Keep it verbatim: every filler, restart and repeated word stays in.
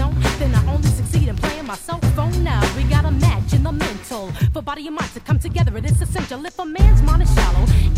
don't, then I only succeed in playing my cell phone now. We got a match in the mental for body and mind to come together. It is essential if a man's mind is